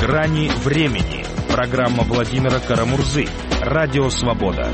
«Грани времени». Программа Владимира Карамурзы. Радио «Свобода».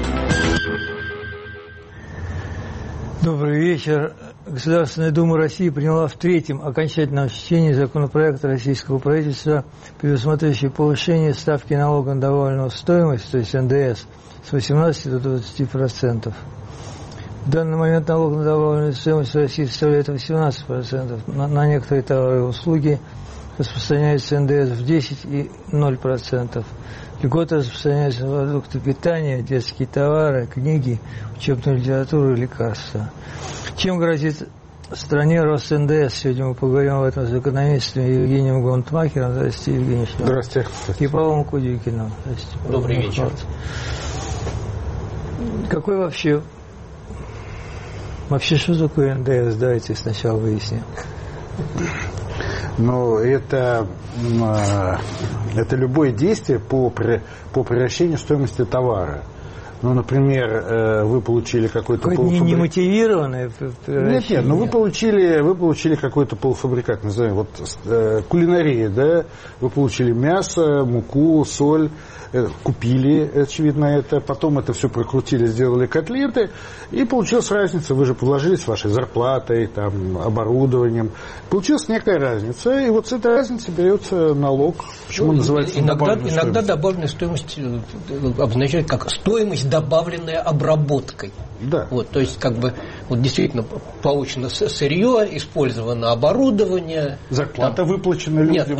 Добрый вечер. Государственная Дума России приняла в третьем окончательном чтении законопроект российского правительства, предусматривающий повышение ставки налога на добавленную стоимость, то есть НДС, с 18 до 20%. В данный момент налог на добавленную стоимость в России составляет 18%. На некоторые товары и услуги распространяется НДС в 10 и 0%. Льготы распространяются на продукты питания, детские товары, книги, учебную литературу и лекарства. Чем грозит стране рост НДС? Сегодня мы поговорим об этом с экономистом Евгением Гонтмахером. Здравствуйте, Евгений. Здравствуйте. И Павлом Кудикиным. Добрый вечер. Какой вообще что такое НДС? Давайте сначала выясним. Ну, это любое действие по превращению стоимости товара. Ну, например, вы получили какой-то полуфабрикат. Не мотивированное превращение. Нет, вы получили какой-то полуфабрикат, назовем, вот кулинария, да? Вы получили мясо, муку, соль, купили, очевидно, это, потом это все прокрутили, сделали котлеты, и получилась разница. Вы же вложились вашей зарплатой, там, оборудованием. Получилась некая разница, и вот с этой разницы берется налог. Почему называется иногда добавленная стоимость обозначает как стоимость, добавленная обработкой. Да. Вот, то есть, как бы, вот действительно получено сырье, использовано оборудование. Зарплата выплачена людям,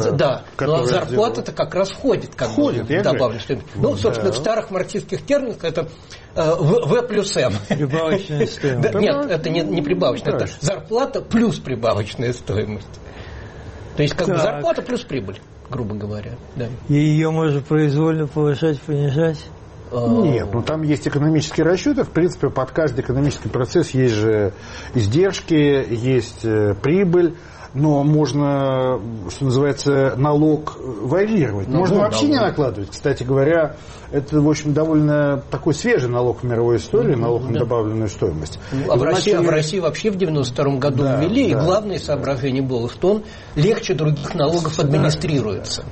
но зарплата-то как раз входит в добавленную стоимость. Ну, собственно, в старых марксистских терминах это В плюс М. Прибавочная стоимость. Нет, это не прибавочная, это зарплата плюс прибавочная стоимость. То есть, как бы зарплата плюс прибыль, грубо говоря. Да. И ее можно произвольно повышать, понижать? Нет, там есть экономические расчеты. В принципе, под каждый экономический процесс есть же издержки, есть прибыль. Но можно, что называется, налог варьировать. Можно вообще не накладывать. Кстати говоря, это, в общем, довольно такой свежий налог в мировой истории, налог на добавленную стоимость. В России вообще в 1992 году ввели, и главное соображение было, что он легче других налогов администрируется.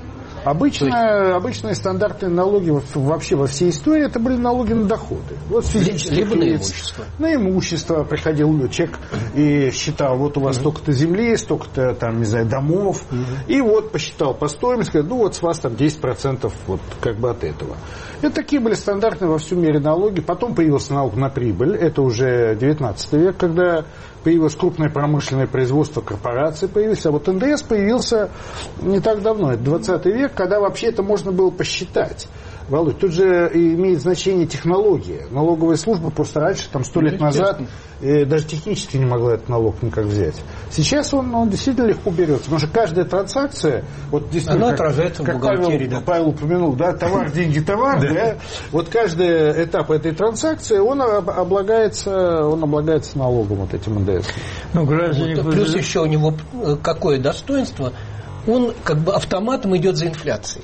Обычные стандартные налоги вообще во всей истории это были налоги на доходы. Вот либо на имущество. На имущество приходил человек и считал, вот у вас столько-то земли, столько-то там, не знаю, домов, и вот посчитал по стоимости, говорит, ну вот с вас там 10% вот как бы от этого. Это такие были стандартные во всем мире налоги. Потом появился налог на прибыль, это уже 19 век, когда появилось крупное промышленное производство, корпорации появились, а вот НДС появился не так давно, это 20 век, когда вообще это можно было посчитать. Володь, тут же имеет значение технология. Налоговая служба просто раньше, там 100 лет назад, даже технически не могла этот налог никак взять. Сейчас он действительно легко берется, потому что каждая транзакция, вот действительно, она отражается в бухгалтерии. Павел упомянул, да, товар, деньги, товар, да, вот каждый этап этой транзакции, он облагается налогом, вот этим НДС. Плюс еще у него какое достоинство, он как бы автоматом идет за инфляцией.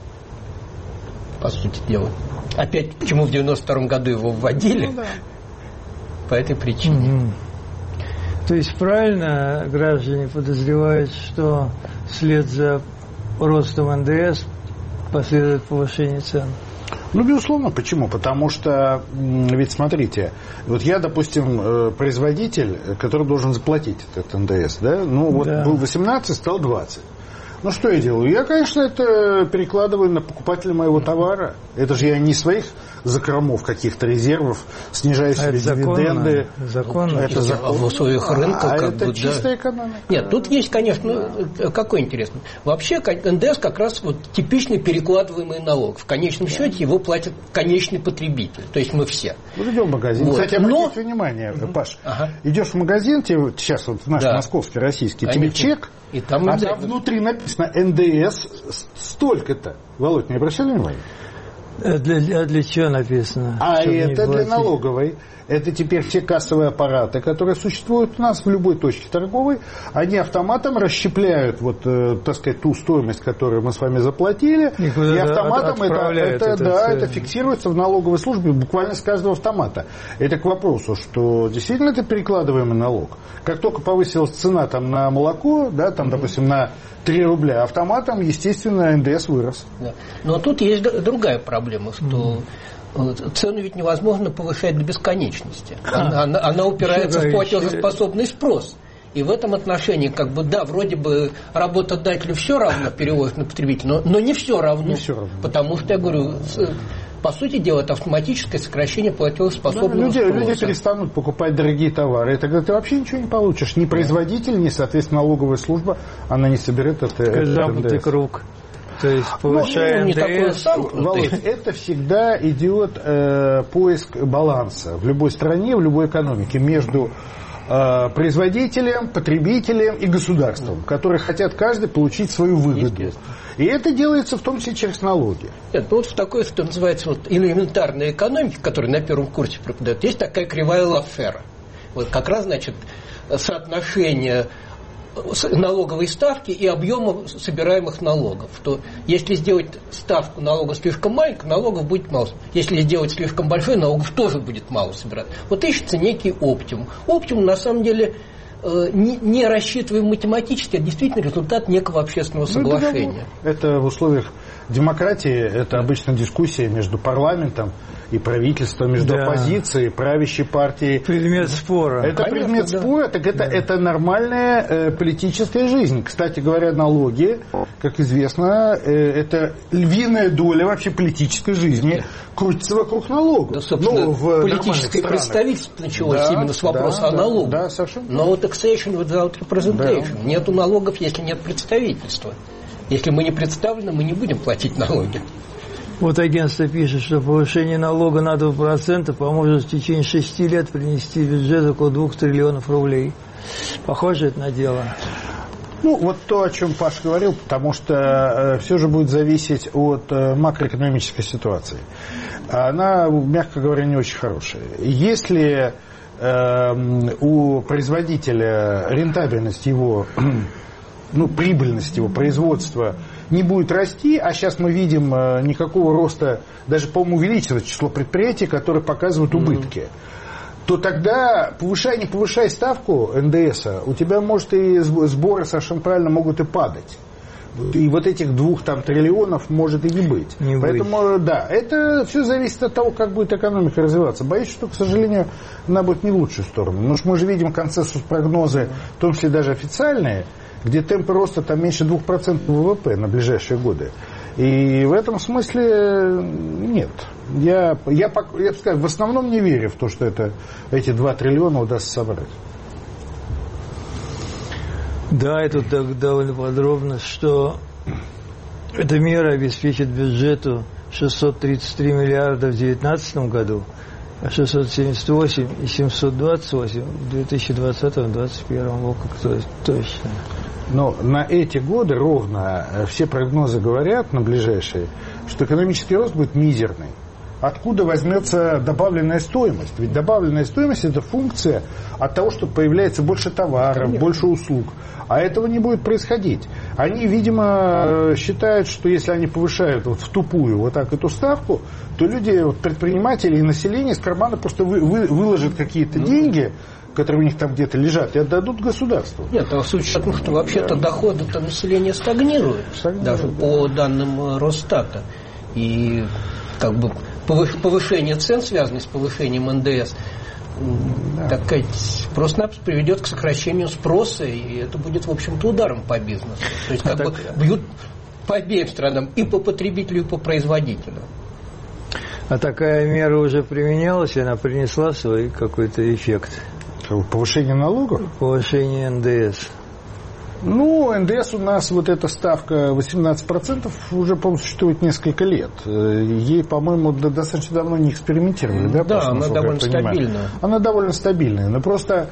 По сути дела. Опять, почему в 92 году его вводили? По этой причине. То есть правильно граждане подозревают, что вслед за ростом НДС последует повышение цен? Ну, безусловно, почему? Потому что, ведь смотрите, вот я, допустим, производитель, который должен заплатить этот НДС, да? Ну, вот был 18, стал 20. Ну, что я делаю? Я, конечно, это перекладываю на покупателя моего товара. Это же я не своих закромов, каких-то резервов, снижаю себе дивиденды. Законно. Это закон. В условиях рынка это чистая экономика. Нет, тут есть, конечно, какой интересный. Вообще НДС как раз вот типичный перекладываемый налог. В конечном счете его платит конечный потребитель. То есть мы все. Вот идем в магазин. Вот. Кстати, обратите внимание, Паш, идешь в магазин, тебе сейчас вот наш московский, российский, тебе чек, и там там внутри написано НДС столько-то. Володь, не обращали внимания? Для чего написано? А это для налоговой. Это теперь все кассовые аппараты, которые существуют у нас в любой точке торговой, они автоматом расщепляют вот, так сказать, ту стоимость, которую мы с вами заплатили, и автоматом это фиксируется в налоговой службе буквально с каждого автомата. Это к вопросу, что действительно это перекладываемый налог. Как только повысилась цена там, на молоко, да, там, допустим, на 3 рубля, автоматом, естественно, НДС вырос. Да. Но тут есть другая проблема, что цену ведь невозможно повышать до бесконечности. Она упирается в платежеспособный спрос. И в этом отношении, как бы, да, вроде бы работодателю все равно переводит на потребителя, но не все равно. Не все равно. Потому что, я говорю, по сути дела, это автоматическое сокращение платежеспособного спроса. Люди перестанут покупать дорогие товары, и тогда ты вообще ничего не получишь. Ни производитель, ни, соответственно, налоговая служба, она не соберет это. Замкнутый круг. То есть повышая НДС, Володь, это всегда идет поиск баланса в любой стране, в любой экономике между производителем, потребителем и государством, которые хотят каждый получить свою выгоду. И это делается в том числе через налоги. Нет, ну вот в такой, что называется, вот, элементарной экономике, которую на первом курсе преподают, есть такая кривая Лаффера. Вот как раз, значит, соотношение налоговой ставки и объема собираемых налогов. То если сделать ставку налога слишком маленькой, налогов будет мало. Если сделать слишком большой, налогов тоже будет мало собирать. Вот ищется некий оптимум. Оптимум, на самом деле, не рассчитываем математически, а действительно результат некого общественного соглашения. Это в условиях демократии, это обычно дискуссия между парламентом и правительством, между оппозицией, правящей партией. Предмет спора. Это предмет спора, так это нормальная политическая жизнь. Кстати говоря, налоги, как известно, это львиная доля вообще политической жизни, крутится вокруг налогов. Да, собственно, политическое представительство началось именно с вопроса о налогах. Да, совершенно. No taxation without representation. Да. Нету налогов, если нет представительства. Если мы не представлены, мы не будем платить налоги. Вот агентство пишет, что повышение налога на 2% поможет в течение 6 лет принести в бюджет около 2 триллионов рублей. Похоже это на дело? Ну, вот то, о чем Паш говорил, потому что все же будет зависеть от макроэкономической ситуации. Она, мягко говоря, не очень хорошая. Если у производителя рентабельность его, прибыльность его производства не будет расти, а сейчас мы видим никакого роста, даже, по-моему, увеличивается число предприятий, которые показывают убытки, то тогда, не повышай ставку НДСа, у тебя, может, и сборы совершенно правильно могут и падать. И вот этих 2 триллионов может и не быть. Поэтому, да, это все зависит от того, как будет экономика развиваться. Боюсь, что, к сожалению, она будет не в лучшую сторону. Потому что мы же видим консенсус-прогнозы, в том числе даже официальные, где темпы роста там меньше 2% ВВП на ближайшие годы. И в этом смысле нет. Я бы сказал, в основном не верю в то, что эти 2 триллиона удастся собрать. Да, и тут довольно подробно, что эта мера обеспечит бюджету 633 миллиарда в 2019 году, а 678 и 728 в 2020-2021 году, как точно. Но на эти годы ровно все прогнозы говорят на ближайшие, что экономический рост будет мизерный. Откуда возьмется добавленная стоимость? Ведь добавленная стоимость – это функция от того, что появляется больше товаров, больше услуг. А этого не будет происходить. Они, видимо, считают, что если они повышают в тупую вот так эту ставку, то люди, предприниматели и население из кармана просто выложат какие-то деньги, которые у них там где-то лежат, и отдадут государству. Нет, а с учетом, что вообще-то доходы-то населения стагнируют, даже по данным Росстата. И как бы повышение цен, связанное с повышением НДС, просто-напросто приведет к сокращению спроса, и это будет, в общем-то, ударом по бизнесу. То есть как бы бьют по обеим сторонам, и по потребителю, и по производителю. А такая мера уже применялась, и она принесла свой какой-то эффект. Повышение налогов? Повышение НДС. НДС у нас, вот эта ставка 18% уже, по-моему, существует несколько лет. Ей, по-моему, достаточно давно не экспериментировали. Да, она довольно стабильная. Она довольно стабильная. Но просто,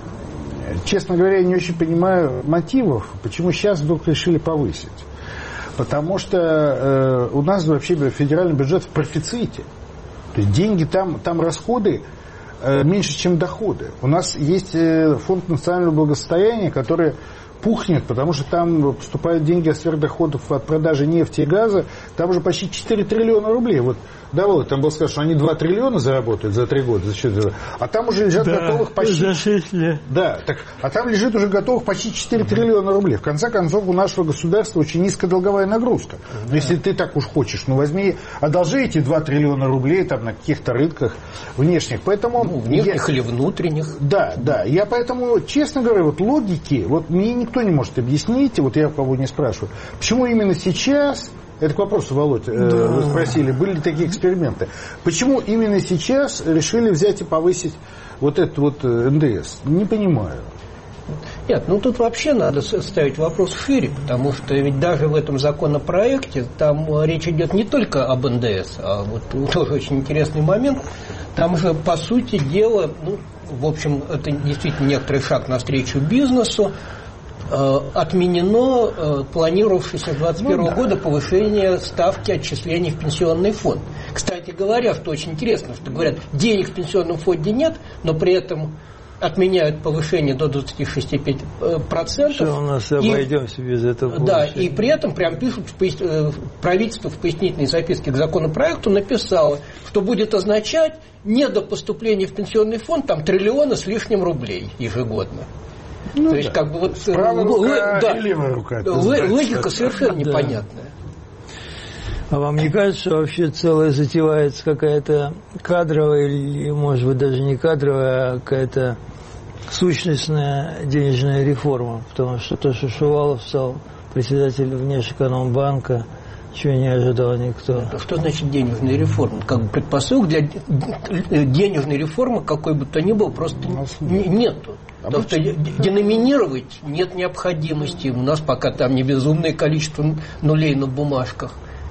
честно говоря, я не очень понимаю мотивов, почему сейчас вдруг решили повысить. Потому что у нас вообще федеральный бюджет в профиците. То есть деньги там расходы меньше, чем доходы. У нас есть фонд национального благосостояния, который пухнет, потому что там поступают деньги от сверхдоходов от продажи нефти и газа. Там уже почти 4 триллиона рублей. Вот, да, вот, там было сказано, что они 2 триллиона заработают за 3 года. За счет этого. А там уже лежат готовых почти... за 6 лет. Да, так, а там лежит уже готовых почти 4 триллиона рублей. В конце концов, у нашего государства очень низкая долговая нагрузка. Но если ты так уж хочешь, ну возьми, одолжи эти 2 триллиона рублей там на каких-то рынках внешних. Поэтому внешних или внутренних. Да, да. Я поэтому, честно говоря, вот логики, вот мне никто не может объяснить, вот я кого не спрашиваю, почему именно сейчас, это к вопросу, Володь, вы спросили, были ли такие эксперименты, почему именно сейчас решили взять и повысить вот этот вот НДС? Не понимаю. Нет, ну тут вообще надо ставить вопрос шире, потому что ведь даже в этом законопроекте там речь идет не только об НДС, а вот тоже очень интересный момент. Там же, по сути дела, ну, в общем, это действительно некоторый шаг навстречу бизнесу, отменено планировавшееся с 2021 года повышение ставки отчислений в пенсионный фонд. Кстати говоря, что очень интересно, что говорят, денег в пенсионном фонде нет, но при этом отменяют повышение до 26,5%. Что у нас обойдемся без этого? Да, и при этом прям пишут, правительство в пояснительной записке к законопроекту написало, что будет означать недопоступление в пенсионный фонд там триллиона с лишним рублей ежегодно. Ну, то есть, как бы вот правая рука и левая рука. Логика совершенно непонятная. А вам не кажется, что вообще целая затевается какая-то кадровая, или, может быть, даже не кадровая, а какая-то сущностная денежная реформа? Потому что то, что Шувалов стал председателем Внешэкономбанка, чего не ожидал никто. Что значит денежная реформа? Как бы предпосылок для денежной реформы какой бы то ни было просто нету. Потому что деноминировать нет необходимости. У нас пока там не безумное количество нулей на бумажках.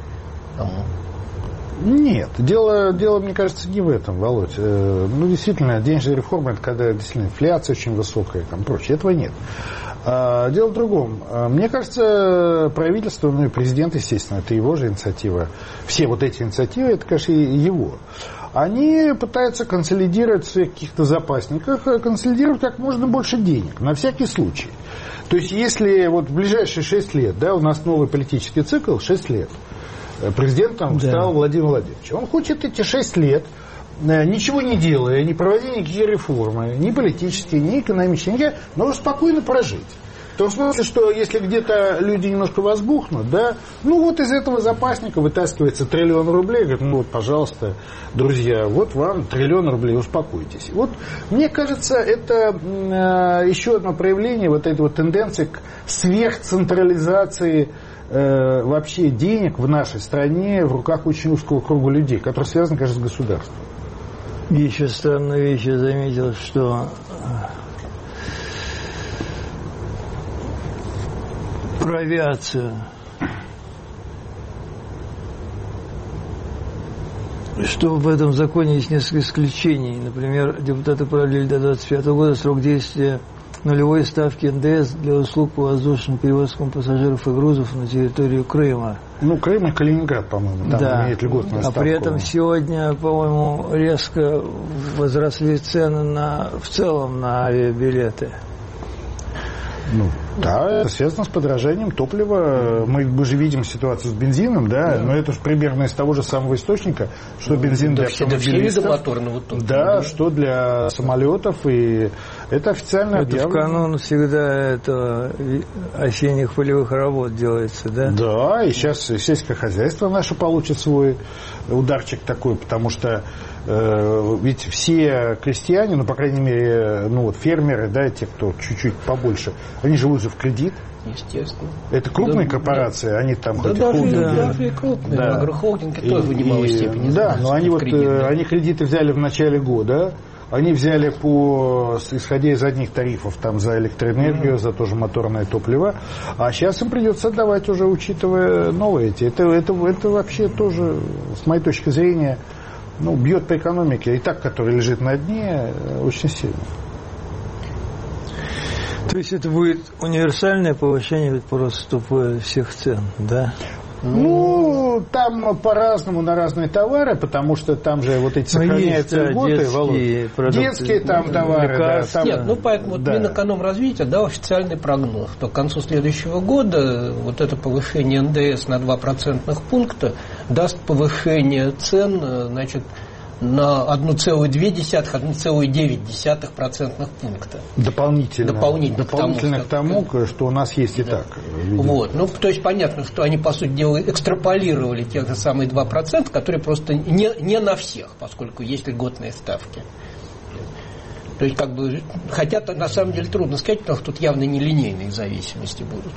Нет, дело, мне кажется, не в этом, Володь. Ну, действительно, денежная реформа, это когда действительно инфляция очень высокая, там прочее. Этого нет. Дело в другом. Мне кажется, правительство, ну и президент, естественно, это его же инициатива. Все вот эти инициативы, это, конечно, его. Они пытаются консолидировать в своих каких-то запасниках, консолидировать как можно больше денег, на всякий случай. То есть, если вот в ближайшие 6 лет, да, у нас новый политический цикл, 6 лет, президентом стал Владимир Владимирович. Он хочет эти 6 лет, ничего не делая, не проводя никакие реформы, ни политические, ни экономические, но спокойно прожить. В том смысле, что если где-то люди немножко возбухнут, да, ну вот из этого запасника вытаскивается триллион рублей, говорят, ну вот, пожалуйста, друзья, вот вам триллион рублей, успокойтесь. Вот, мне кажется, это еще одно проявление вот этой вот тенденции к сверхцентрализации вообще денег в нашей стране в руках очень узкого круга людей, которые связаны, конечно, с государством. И еще странную вещь я заметил, что про авиацию, что в этом законе есть несколько исключений. Например, депутаты продлили до 2025 года срок действия нулевой ставки НДС для услуг по воздушным перевозкам пассажиров и грузов на территорию Крыма. Ну, Крым и Калининград, по-моему, там имеет льготную ставку. А при этом сегодня, по-моему, резко возросли цены в целом на авиабилеты. Ну, да, это связано с подорожанием топлива. Мы же видим ситуацию с бензином, да, но это же примерно из того же самого источника, что бензин для автомобилистов, моторного топлива, да, что для самолетов, и это официально объявлено. Это в канун всегда осенних полевых работ делается, да? Да, и сейчас сельское хозяйство наше получит свой ударчик такой, потому что ведь все крестьяне, ну, по крайней мере, ну, вот фермеры, да, те, кто чуть-чуть побольше, они живут же в кредит. Естественно. Это крупные корпорации, они там хоть даже, холдинги. Даже и крупные, да. Агрохолдинги тоже в немалой степени. Да, но они они кредиты взяли в начале года, они взяли исходя из одних тарифов, там, за электроэнергию, за тоже моторное топливо, а сейчас им придется отдавать уже, учитывая новые эти. Это вообще тоже, с моей точки зрения, ну, бьет по экономике, и так, который лежит на дне, очень сильно. То есть это будет универсальное повышение просто тупое всех цен, да? Ну, там по-разному на разные товары, потому что там же вот эти сохраняются льготы, детские там товары. Да, там, нет, поэтому да. Минэкономразвития дал официальный прогноз, что к концу следующего года вот это повышение НДС на 2% пункта даст повышение цен, значит, на 1,2-1,9% пункта. Дополнительно к тому, что у нас есть и так. Вот. То есть понятно, что они, по сути дела, экстраполировали те же самые 2%, которые просто не на всех, поскольку есть льготные ставки. То есть, хотя на самом деле трудно сказать, потому что тут явно нелинейные зависимости будут.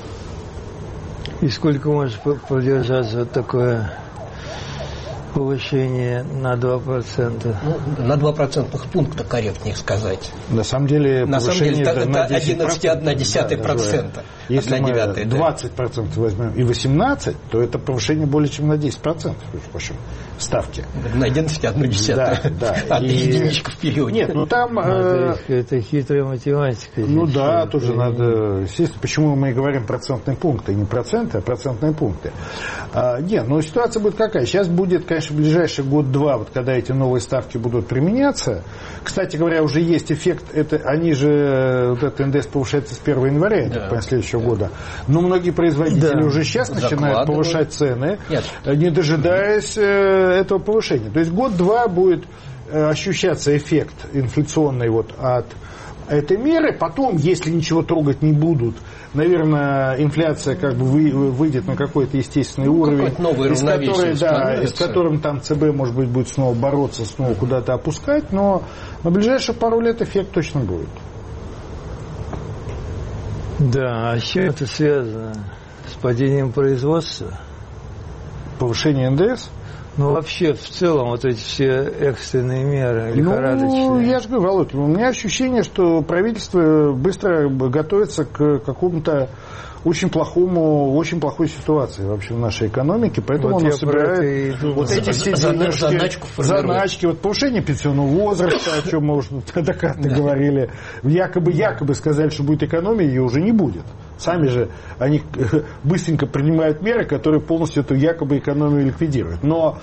И сколько может продержаться вот такое повышение на 2%? На 2% пункта, корректнее сказать. На самом деле, повышение это 11,1%. Да, если мы 20% возьмем и 18%, то это повышение более чем на 10%, в общем, ставки. На 11,1%. Да. Одна единичка вперед. Нет, там... Это хитрая математика. Да, тоже надо... Естественно, почему мы и говорим процентные пункты, не проценты, а процентные пункты. Ситуация будет какая? Сейчас будет, конечно, в ближайший год-два, вот когда эти новые ставки будут применяться. Кстати говоря, уже есть эффект, они же, вот этот НДС повышается с 1 января, следующего года. Но многие производители уже сейчас начинают повышать цены, не дожидаясь этого повышения. То есть год-два будет ощущаться эффект инфляционный от этой меры. Потом, если ничего трогать не будут, наверное, инфляция выйдет на какой-то естественный уровень, с которым там ЦБ, может быть, будет снова бороться, снова куда-то опускать, но на ближайшие пару лет эффект точно будет. Да, а с чем это связано? С падением производства? Повышение НДС? Вообще, в целом, вот эти все экстренные меры, лихорадочные. Я же говорю, Володь, у меня ощущение, что правительство быстро готовится к какому-то очень плохой ситуации вообще в нашей экономике, поэтому оно собирает эти все заначки, повышение пенсионного возраста, о чем мы уже когда-то говорили, якобы сказали, что будет экономия, ее уже не будет. Сами же они быстренько принимают меры, которые полностью эту якобы экономию ликвидируют. Но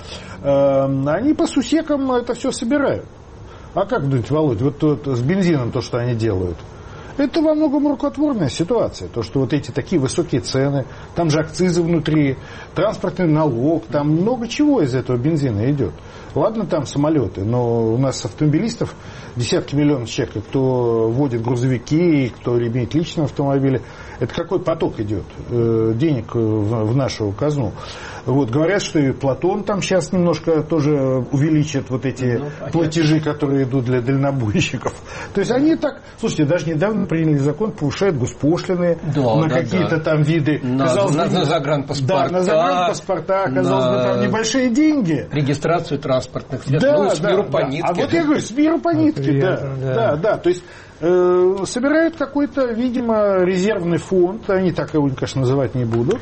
они по сусекам это все собирают. А как думаете, Володь, вот с бензином то, что они делают? Это во многом рукотворная ситуация. То, что вот эти такие высокие цены, там же акцизы внутри, транспортный налог, там много чего из этого бензина идет. Ладно, там самолеты, но у нас автомобилистов десятки миллионов человек, кто водит грузовики, кто имеет личные автомобили. Это какой поток идет денег в нашу казну. Говорят, что и Платон там сейчас немножко тоже увеличит вот эти платежи, которые идут для дальнобойщиков. То есть они так... Слушайте, даже недавно приняли закон, повышают госпошлины на какие-то там виды. На загранпаспорта. Да, на загранпаспорта. Казалось бы, там небольшие деньги. Регистрацию транспортных средств. С миру по нитке. А вот я говорю, с миру по нитке, да. То есть собирают какой-то, видимо, резервный фонд, они так его, конечно, называть не будут,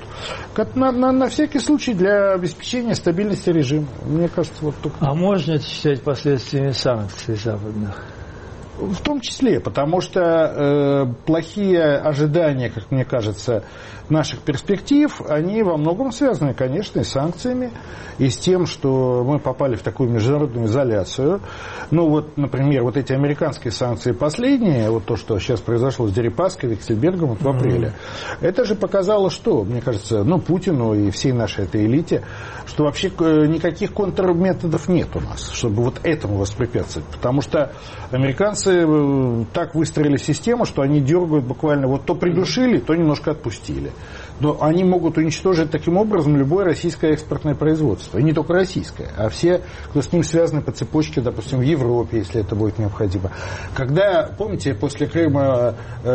на всякий случай для обеспечения стабильности режима. Мне кажется, вот только... А можно это считать последствиями санкций западных? В том числе, потому что плохие ожидания, как мне кажется, наших перспектив, они во многом связаны, конечно, и с санкциями, и с тем, что мы попали в такую международную изоляцию. Например, вот эти американские санкции последние, вот то, что сейчас произошло с Дерипаской, Виксельбергом в апреле, это же показало, что, мне кажется, Путину и всей нашей этой элите, что вообще никаких контрметодов нет у нас, чтобы вот этому воспрепятствовать. Потому что американцы так выстроили систему, что они дергают буквально, то придушили, то немножко отпустили. Но они могут уничтожить таким образом любое российское экспортное производство. И не только российское, а все, кто с ним связаны по цепочке, допустим, в Европе, если это будет необходимо. Когда, помните, после Крыма,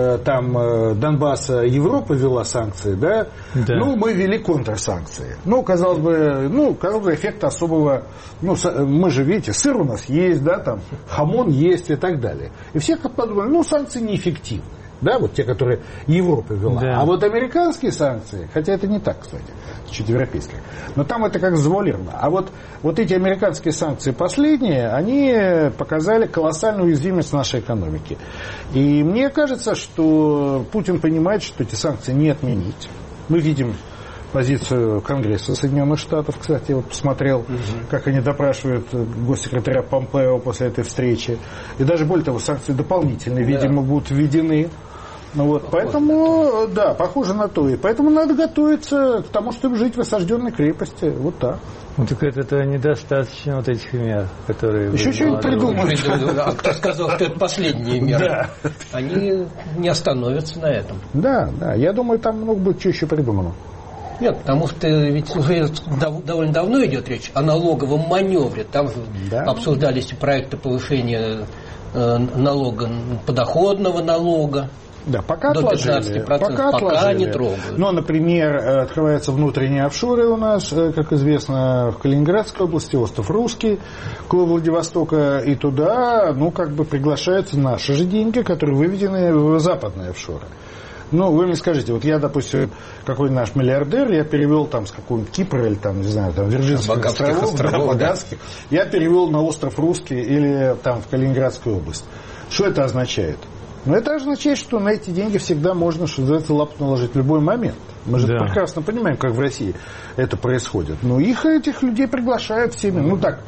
Донбасса Европа ввела санкции, да? Мы ввели контрсанкции. Казалось бы, эффекта особого, мы же, видите, сыр у нас есть, да, там, хамон есть и так далее. И все как подумали, санкции неэффективны. Да, вот те, которые Европа вела. Да. А вот американские санкции, хотя это не так, кстати, чуть европейских, но там это как завуалировано. А вот эти американские санкции последние, они показали колоссальную уязвимость нашей экономики. И мне кажется, что Путин понимает, что эти санкции не отменить. Мы видим позицию Конгресса Соединенных Штатов, кстати, я вот посмотрел, как они допрашивают госсекретаря Помпео после этой встречи. И даже более того, санкции дополнительные, видимо, будут введены. Ну, вот, поэтому, да, похоже на то. И поэтому надо готовиться к тому, чтобы жить в осажденной крепости. Вот так. Ну, так это недостаточно вот этих мер, которые... Еще что-нибудь придумают. А кто сказал, что это последние меры? Да. Они не остановятся на этом. Да, да. Я думаю, там много будет что еще придумано. Нет, потому что ведь уже довольно давно идет речь о налоговом маневре. Там обсуждались проекты повышения налога, подоходного налога. Да, пока до отложили. 15%, пока не трогают. Но, например, открываются внутренние офшоры у нас, как известно, в Калининградской области, остров Русский, около Владивостока, и туда, приглашаются наши же деньги, которые выведены в западные офшоры. Ну, вы мне скажите, вот я, допустим, какой наш миллиардер, я перевел там с какого-нибудь Кипра или там, не знаю, там Вирджинских островов, Багатских, я перевел на остров Русский или там в Калининградскую область. Что это означает? Ну, это означает, что на эти деньги всегда можно, что называется, лапу наложить в любой момент. Мы же прекрасно понимаем, как в России это происходит. Но этих людей приглашают всеми,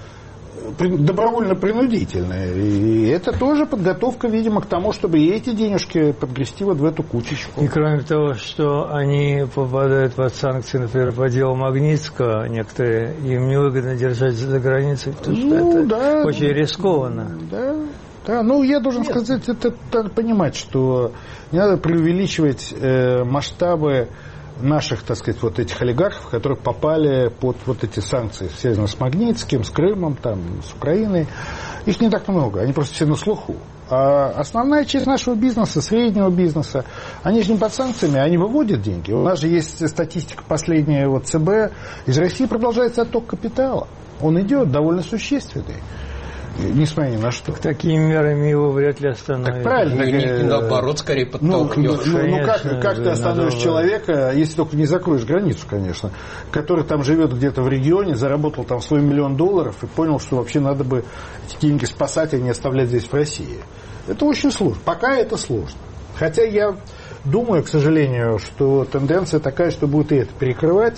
добровольно-принудительно. И это тоже подготовка, видимо, к тому, чтобы и эти денежки подгрести вот в эту кучечку. И кроме того, что они попадают под санкции, например, по делу Магнитского, некоторые, им невыгодно держать за границей, потому что это очень рискованно. Да. Да, я должен сказать, это надо понимать, что не надо преувеличивать масштабы наших, так сказать, вот этих олигархов, которые попали под вот эти санкции, связанные с Магнитским, с Крымом, там, с Украиной. Их не так много, они просто все на слуху. А основная часть нашего бизнеса, среднего бизнеса, они же не под санкциями, они выводят деньги. У нас же есть статистика последняя ЦБ. Из России продолжается отток капитала. Он идет довольно существенный. Несмотря ни на что. Такими мерами его вряд ли остановят. Так правильно. И наоборот, скорее подтолкнешь. Как ты остановишь человека, если только не закроешь границу, конечно, который там живет где-то в регионе, заработал там свой $1 миллион и понял, что вообще надо бы эти деньги спасать, а не оставлять здесь в России. Это очень сложно. Пока это сложно. Хотя я думаю, к сожалению, что тенденция такая, что будет и это перекрывать.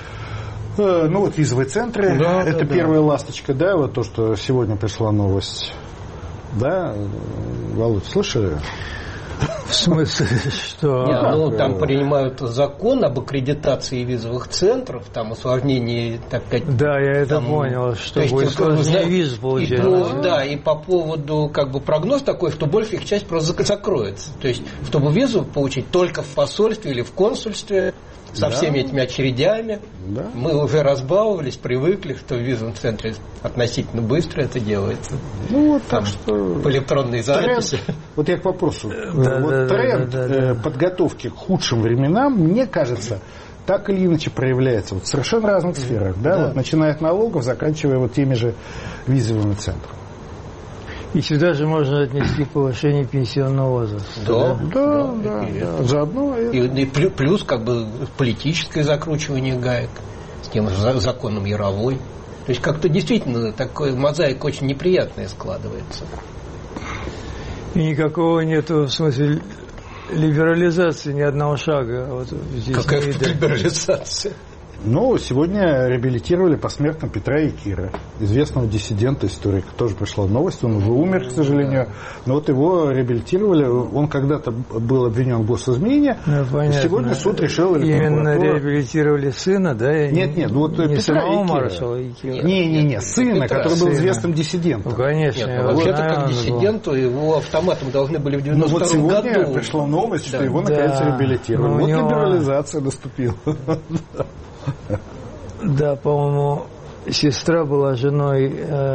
Визовые центры, это первая ласточка, да, вот то, что сегодня пришла новость. Да, Володь, слышали? В смысле, что... там принимают закон об аккредитации визовых центров, там усложнение, так сказать... Да, я это понял, что будет сложнее визу получать. И по поводу, прогноз такой, что большая их часть просто закроется. То есть, чтобы визу получить только в посольстве или в консульстве, со всеми этими очередями. Да. Мы уже разбаловались, привыкли, что в визовом центре относительно быстро это делается. Так что... По электронной записи. Вот я к вопросу. Тренд подготовки к худшим временам, мне кажется, так или иначе проявляется в совершенно разных сферах. Начиная от налогов, заканчивая теми же визовыми центрами. И сюда же можно отнести повышение пенсионного возраста. Да. Заодно и плюс политическое закручивание гаек с тем же законом Яровой. То есть как-то действительно такой мозаика очень неприятная складывается. И никакого нету, в смысле, либерализации ни одного шага. Какая либерализация? Сегодня реабилитировали посмертно Петра Якира, известного диссидента, историка. Тоже пришла новость, он уже умер, к сожалению. Но его реабилитировали. Он когда-то был обвинен в госизмене. Сегодня суд решил... Именно реабилитировали сына, да? Нет, не Петра самого маршала Якира. Не, сына, который был известным диссидентом. Конечно. Вообще-то как диссиденту его автоматом должны были в 92-м году. Сегодня пришла новость, что его наконец реабилитировали. Либерализация наступила. Да, по-моему, сестра была женой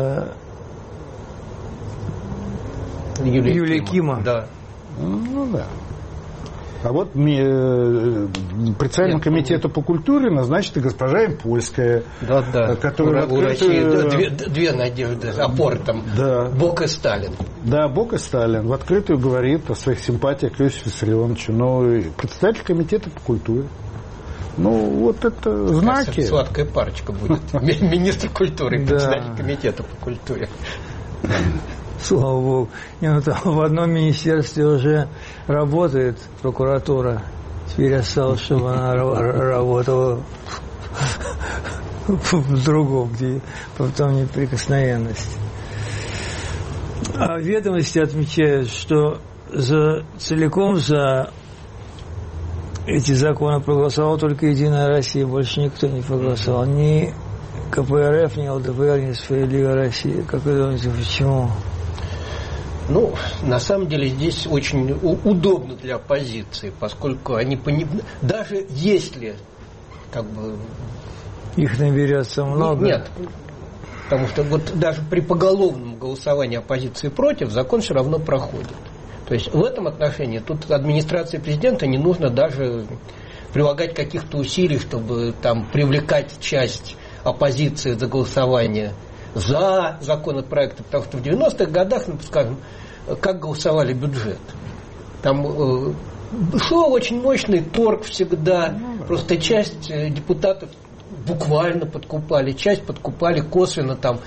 Юлии Кима. Да. Да. А вот председателем комитета по культуре назначена госпожа Импольская. Да. Которая у России две надежды, опоры там. Бог и Сталин. Да, Бог и Сталин в открытую говорит о своих симпатиях к Иосифу Виссарионовичу, но председатель комитета по культуре. Ну, вот это знаки. Сладкая парочка будет. Министр культуры и председатель комитета по культуре. Слава Богу. Там в одном министерстве уже работает прокуратура. Теперь осталось, чтобы она работала в другом, где потом неприкосновенность. А ведомости отмечают, что целиком за эти законы проголосовала только «Единая Россия», больше никто не проголосовал. Ни КПРФ, ни ЛДПР, ни «Справедливая Россия». Как вы думаете, почему? Ну, на самом деле, здесь очень удобно для оппозиции, поскольку они даже если как бы их наберется много. Нет, потому что вот даже при поголовном голосовании оппозиции против, закон все равно проходит. То есть в этом отношении тут администрации президента не нужно даже прилагать каких-то усилий, чтобы там привлекать часть оппозиции за голосование за законопроекты, потому что в 90-х годах, ну, скажем, как голосовали бюджет. Там шел очень мощный торг всегда, просто часть депутатов буквально подкупали, часть подкупали косвенно там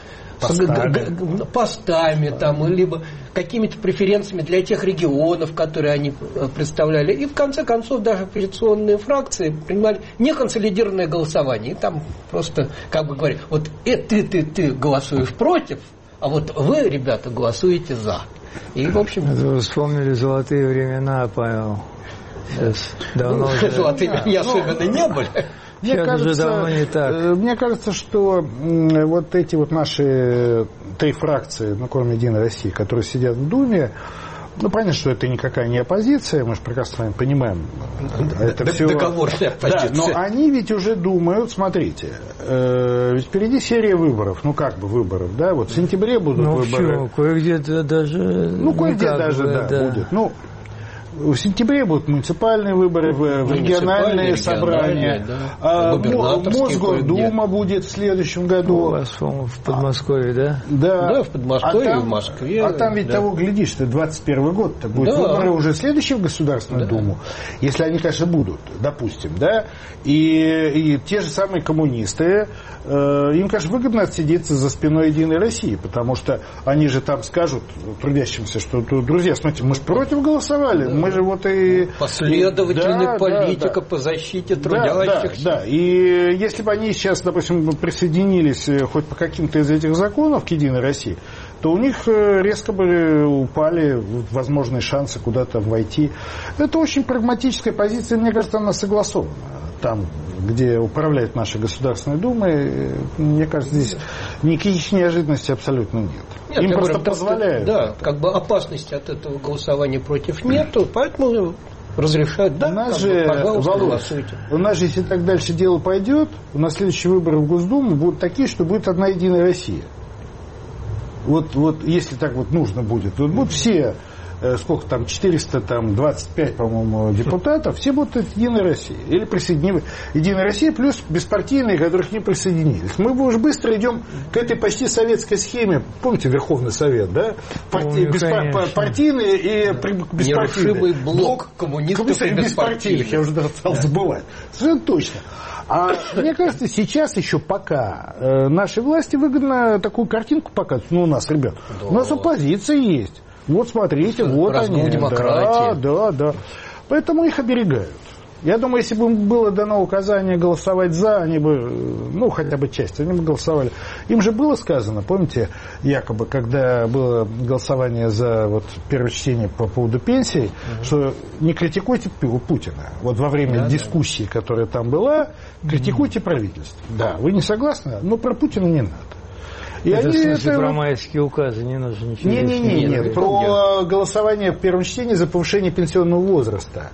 постами там, либо какими-то преференциями для тех регионов, которые они представляли. И в конце концов даже оппозиционные фракции принимали неконсолидированное голосование. И там просто, как бы говорят, вот ты голосуешь против, а вот вы, ребята, голосуете за. И, в общем... Вы вспомнили золотые времена, Павел. Сейчас давно уже... Золотые времена особенно не были. Мне кажется, что вот эти вот наши три фракции, ну, кроме «Единой России», которые сидят в Думе, ну, понятно, что это никакая не оппозиция, мы же прекрасно с вами понимаем. Это все... Договорная оппозиция. Да, но они ведь уже думают, смотрите, ведь впереди серия выборов, ну, как бы выборов, да, вот в сентябре будут выборы. Ну, кое-где даже... Ну, кое-где даже, да, будет. Ну, в сентябре будут муниципальные выборы, в региональные собрания. Да. Мосгордума будет в следующем году. У вас, по-моему, в Подмосковье, да? Да, в Подмосковье, в Москве. А там ведь того глядишь, что 21 год-то будет выборы уже следующие в Государственную Думу. Если они, конечно, будут, допустим, да. И те же самые коммунисты, им, конечно, выгодно отсидеться за спиной «Единой России», потому что они же там скажут трудящимся, что, друзья, смотрите, мы же против голосовали, мы же вот и... Последовательная политика по защите трудящихся. Да. И если бы они сейчас, допустим, присоединились хоть по каким-то из этих законов к «Единой России», то у них резко бы упали возможные шансы куда-то войти. Это очень прагматическая позиция, мне кажется, она согласована. Там, где управляет наша Государственная Дума, мне кажется, здесь никаких неожиданностей абсолютно нет. Им просто позволяют. Да, как бы опасности от этого голосования против нету, поэтому разрешают. Да, у нас же, Володь, у нас же, если так дальше дело пойдет, у нас следующие выборы в Госдуму будут такие, что будет одна «Единая Россия». Вот если так вот нужно будет, вот будут все, сколько там, 425, по-моему, депутатов, все будут от «Единой России». Или присоединены «Единая Россия» плюс беспартийные, которых не присоединились. Мы уже быстро идем к этой почти советской схеме. Помните Верховный Совет, да? Партийные и беспартийные. Нерушимый блок коммунистов и беспартийных. Я уже даже стал забывать. Совершенно точно. А мне кажется, сейчас еще пока нашей власти выгодно такую картинку показывать. Ну, у нас, ребят, у нас оппозиция есть. Вот смотрите, вот они. Демократия. Да. Поэтому их оберегают. Я думаю, если бы им было дано указание голосовать за, они бы, ну, хотя бы часть, они бы голосовали. Им же было сказано, помните, якобы, когда было голосование за вот, первое чтение по поводу пенсий, что не критикуйте Путина. Вот во время дискуссии, которая там была, критикуйте правительство. Да, вы не согласны, но про Путина не надо. И это, в смысле, про майские указы не нужно ничего. Нет, про голосование в первом чтении за повышение пенсионного возраста.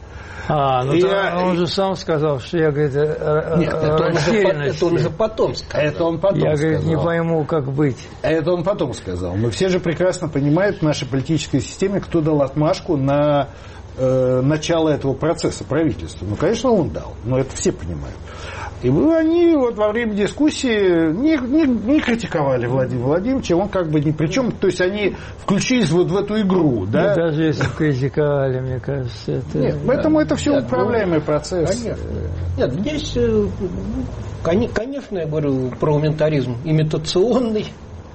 Он же сам сказал, что я, говорит, растерянность. Это он же потом сказал. Я, говорит, не пойму, как быть. Это он потом сказал. Мы все же прекрасно понимаем в нашей политической системе, кто дал отмашку на начало этого процесса правительства. Ну, конечно, он дал, но это все понимают. И они вот во время дискуссии не критиковали Владимира Владимировича, он как бы ни при чем, то есть они включились вот в эту игру, да? Даже если критиковали, мне кажется, это... Нет, поэтому это все управляемый процесс. Конечно. Нет, здесь, конечно, я говорю, парламентаризм имитационный.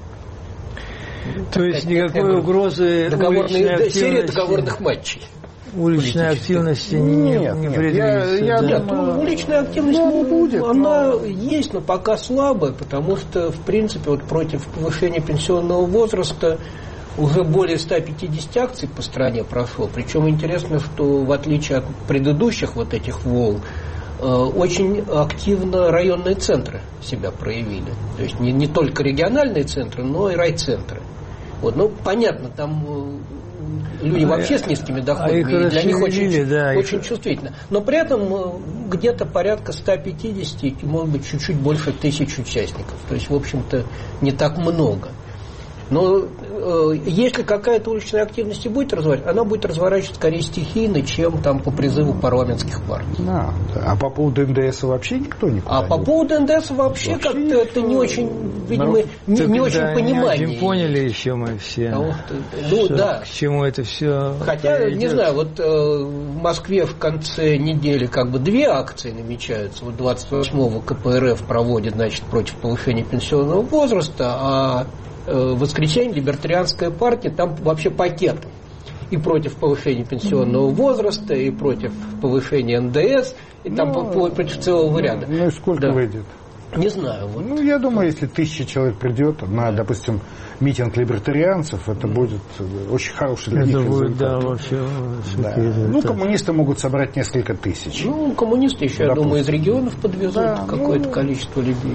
То есть никакой угрозы уличной активности... Серия договорных матчей. Уличной активности не предвидится. Нет, уличная активность будет, она есть, но пока слабая, потому что, в принципе, вот против повышения пенсионного возраста уже более 150 акций по стране прошло. Причем интересно, что в отличие от предыдущих вот этих волн, очень активно районные центры себя проявили. То есть не только региональные центры, но и райцентры. Вот, ну, понятно, там люди вообще с низкими доходами, для них очень чувствительно. Но при этом где-то порядка 150, может быть, чуть-чуть больше 1000 участников. То есть, в общем-то, не так много. Но если какая-то уличная активность и будет развиваться, она будет разворачиваться скорее стихийно, чем там по призыву парламентских партий. Да. А по поводу НДС вообще никто не понимает. А по поводу НДС вообще как-то это не очень, видимо, не очень понимание. Не поняли еще мы все. Да. К чему это все. Хотя, не знаю, вот в Москве в конце недели как бы 2 акции намечаются. Вот 28-го КПРФ проводит, значит, против повышения пенсионного возраста, а в воскресенье либертарианская партия, там вообще пакетом. И против повышения пенсионного возраста, и против повышения НДС, и там против целого ряда. Ну и сколько выйдет? Не знаю. Вот. Ну, я думаю, если 1000 человек придет на, допустим, митинг либертарианцев, это будет очень хороший для них результат. Да, вообще. Да. Ну, коммунисты могут собрать несколько тысяч. Ну, коммунисты еще, я думаю, из регионов подвезут какое-то количество людей.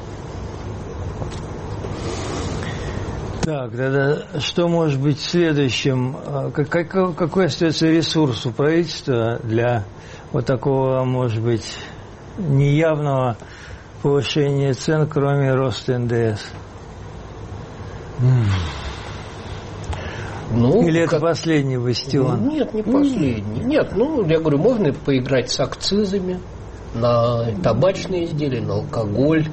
Так, тогда что может быть следующим? Какой остается ресурс у правительства для вот такого, может быть, неявного повышения цен, кроме роста НДС? Или это последний бастион? Нет, не последний. Нет, я говорю, можно поиграть с акцизами на табачные изделия, на алкоголь,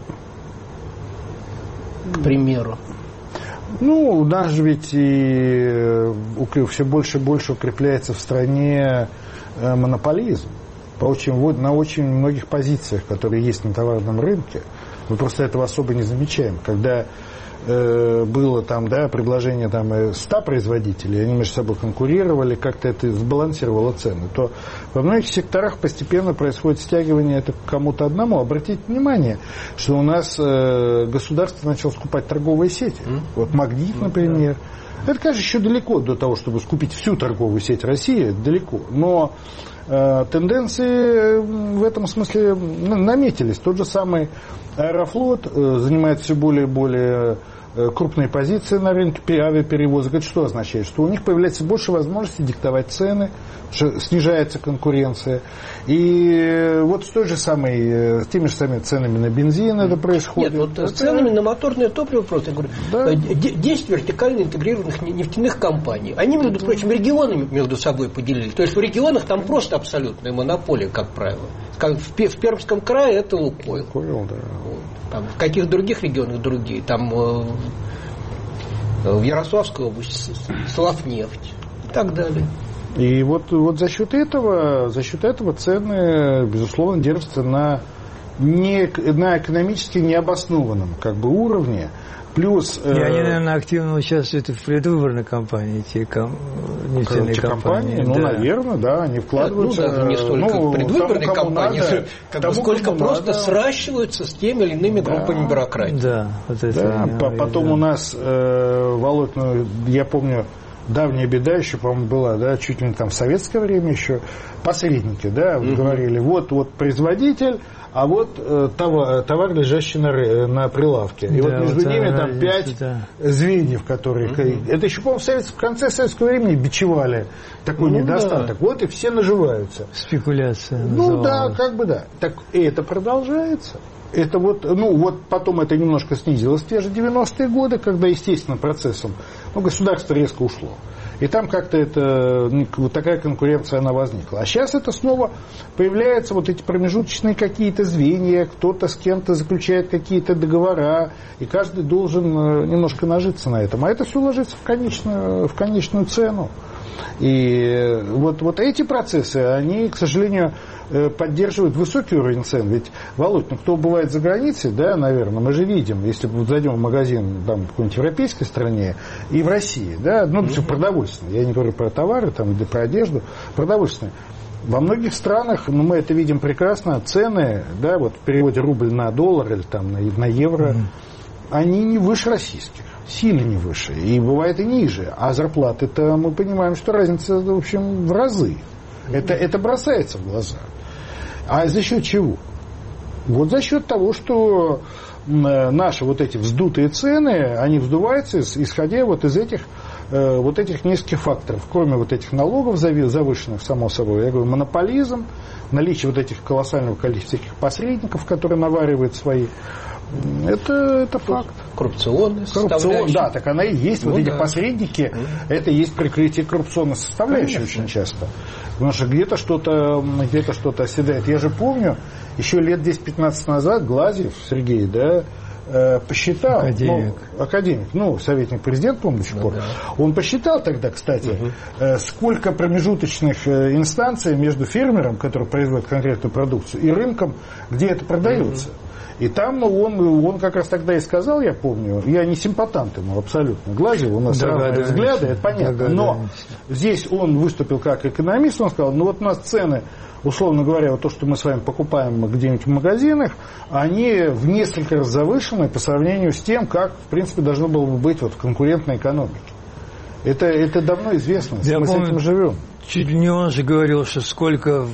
к примеру. Ну, у нас же ведь и все больше и больше укрепляется в стране монополизм на очень многих позициях, которые есть на товарном рынке. Мы просто этого особо не замечаем. Когда было там, предложение 100 производителей, они между собой конкурировали, как-то это сбалансировало цены, то во многих секторах постепенно происходит стягивание это к кому-то одному. Обратите внимание, что у нас государство начало скупать торговые сети. Вот Магнит, например. Это, конечно, еще далеко до того, чтобы скупить всю торговую сеть России, далеко. Но тенденции в этом смысле наметились. Тот же самый Аэрофлот занимает все более и более крупные позиции на рынке авиаперевозок. Это что означает? Что у них появляется больше возможностей диктовать цены, снижается конкуренция. И вот с теми же самыми ценами на бензин это происходит. Нет, вот с ценами на моторное топливо просто, я говорю, 10 вертикально интегрированных нефтяных компаний. Они, между прочим, регионами между собой поделили. То есть в регионах там просто абсолютная монополия, как правило. В Пермском крае это Лукойл. Лукойл, да. Там, в каких других регионах другие? Там в Ярославской области Славнефть и так далее. И вот за счет этого цены, безусловно, держатся на экономически необоснованном уровне. Плюс, и они, наверное, активно участвуют в предвыборной кампании, нефтяные компании. Ну, наверное, да, они вкладываются. Даже не столько в предвыборной кампании, сколько просто сращиваются с теми или иными группами бюрократии. Да, вот это. Да, потом у нас, Володь, я помню, давняя беда еще, по-моему, была, чуть ли не в советское время еще, посредники, говорили, вот производитель, а вот товар, лежащий на прилавке. И между ними 5 звеньев, которые... Это еще, по-моему, в конце советского времени бичевали такой недостаток. Да. Вот и все наживаются. Спекуляция. Так и это продолжается. Это потом это немножко снизилось в те же 90-е годы, когда естественным процессом государство резко ушло. И там как-то вот такая конкуренция, она возникла. А сейчас это снова появляются вот эти промежуточные какие-то звенья, кто-то с кем-то заключает какие-то договора, и каждый должен немножко нажиться на этом. А это все ложится в конечную цену. И вот эти процессы, они, к сожалению, поддерживают высокий уровень цен. Ведь, Володь, кто бывает за границей, да, наверное, мы же видим, если зайдем в магазин там, в какой-нибудь европейской стране и в России, да, все продовольственное, я не говорю про товары, там, или про одежду, продовольственное. Во многих странах, мы это видим прекрасно, цены, да, вот в переводе рубль на доллар или там, на евро, они не выше российских. Сильно не выше, и бывает и ниже. А зарплаты-то мы понимаем, что разница, в общем, в разы. Это бросается в глаза. А за счет чего? Вот за счет того, что наши вот эти вздутые цены, они вздуваются, исходя вот из этих нескольких факторов. Кроме вот этих налогов завышенных, само собой, я говорю, монополизм, наличие вот этих колоссального количества всяких посредников, которые наваривают свои. Это факт. Коррупционная составляющая. Да, так она и есть. Вот эти посредники, это и есть прикрытие коррупционной составляющей очень часто. Потому что где-то что-то оседает. Я же помню, еще лет 10-15 назад Глазьев Сергей, да, посчитал, академик, советник президента, по-моему, до сих пор, он посчитал тогда, кстати, сколько промежуточных инстанций между фермером, который производит конкретную продукцию, и рынком, где это продается. И там он как раз тогда и сказал, я помню, я не симпатант ему абсолютно, Глазьев, у нас разные взгляды, это понятно, но здесь он выступил как экономист, он сказал, вот у нас цены, условно говоря, вот то, что мы с вами покупаем где-нибудь в магазинах, они в несколько раз завышены по сравнению с тем, как, в принципе, должно было бы быть вот в конкурентной экономике. Это давно известно, мы с этим живем. Чуть ли не он же говорил, что сколько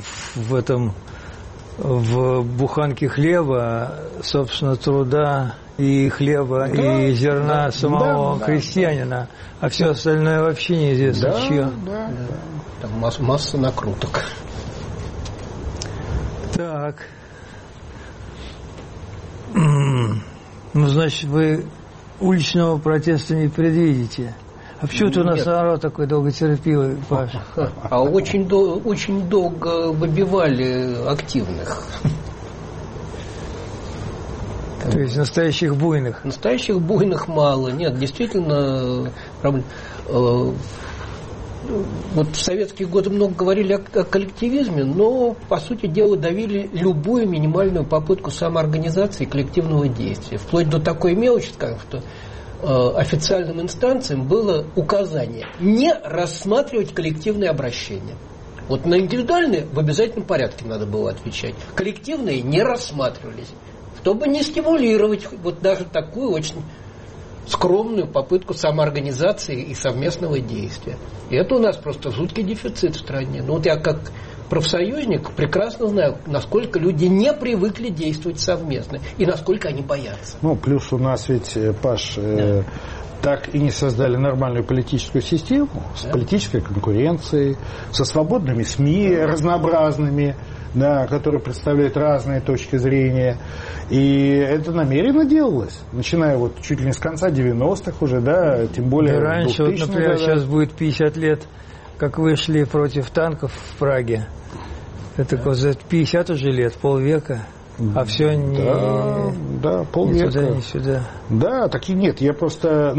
в буханке хлеба, собственно, труда и хлеба, и зерна самого крестьянина, а все остальное вообще неизвестно чье. Там масса накруток. Так. Значит, вы уличного протеста не предвидите. А почему-то у нас народ такой долготерпеливый, Паша. А очень долго выбивали активных. То есть настоящих буйных? Настоящих буйных мало. Нет, действительно, вот в советские годы много говорили о коллективизме, но, по сути дела, давили любую минимальную попытку самоорганизации и коллективного действия. Вплоть до такой мелочи, скажем, что официальным инстанциям было указание не рассматривать коллективные обращения. Вот на индивидуальные в обязательном порядке надо было отвечать. Коллективные не рассматривались. Чтобы не стимулировать вот даже такую очень скромную попытку самоорганизации и совместного действия. И это у нас просто жуткий дефицит в стране. Ну вот я как профсоюзник прекрасно знаю, насколько люди не привыкли действовать совместно и насколько они боятся. Плюс у нас ведь, Паш, так и не создали нормальную политическую систему с политической конкуренцией, со свободными СМИ разнообразными, да, которые представляют разные точки зрения. И это намеренно делалось, начиная вот чуть ли не с конца 90-х уже, да, тем более... Да, раньше, вот, например, сейчас будет 50 лет, как вышли против танков в Праге. Это 50 уже лет, полвека. А все не... Да, полвека. Ни туда, ни сюда. Да, таки нет, я просто,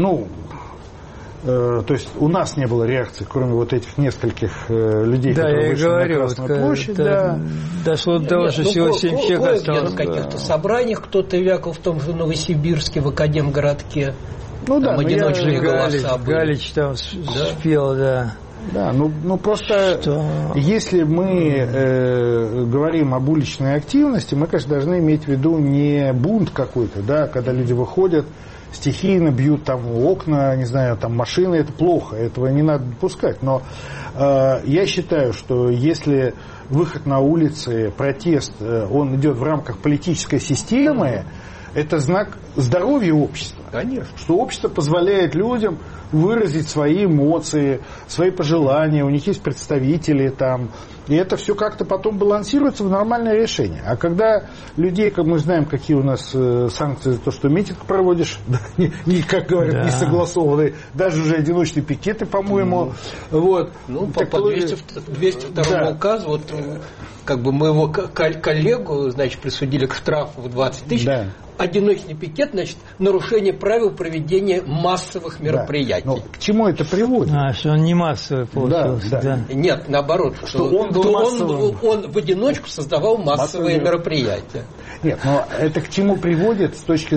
то есть у нас не было реакции, кроме вот этих нескольких людей, которые вышли на Красную площадь. Дошло до того, что всего 7 человек осталось. В каких-то собраниях кто-то вякал, в том же Новосибирске, в Академгородке. Там одиночные голоса были. Галич там спел, да. Да, просто если мы говорим об уличной активности, мы, конечно, должны иметь в виду не бунт какой-то, да, когда люди выходят, стихийно бьют там окна, не знаю, там машины, это плохо, этого не надо допускать. Но я считаю, что если выход на улицы, протест, он идет в рамках политической системы, это знак здоровья общества. Конечно. Что общество позволяет людям выразить свои эмоции, свои пожелания, у них есть представители там, и это все как-то потом балансируется в нормальное решение. А когда людей, как мы знаем, какие у нас санкции за то, что митинг проводишь, как говорят, не согласованные, даже уже одиночные пикеты, по-моему. Вот. Ну, по 202 указу, вот как бы моего коллегу, значит, присудили к штрафу в 20 тысяч. Да. Одиночный пикет, значит, нарушение правил проведения массовых мероприятий. Но к чему это приводит? Что он не массовый получился. Да. Нет, наоборот, что он в одиночку создавал массовые мероприятия. Нет, но это к чему приводит с точки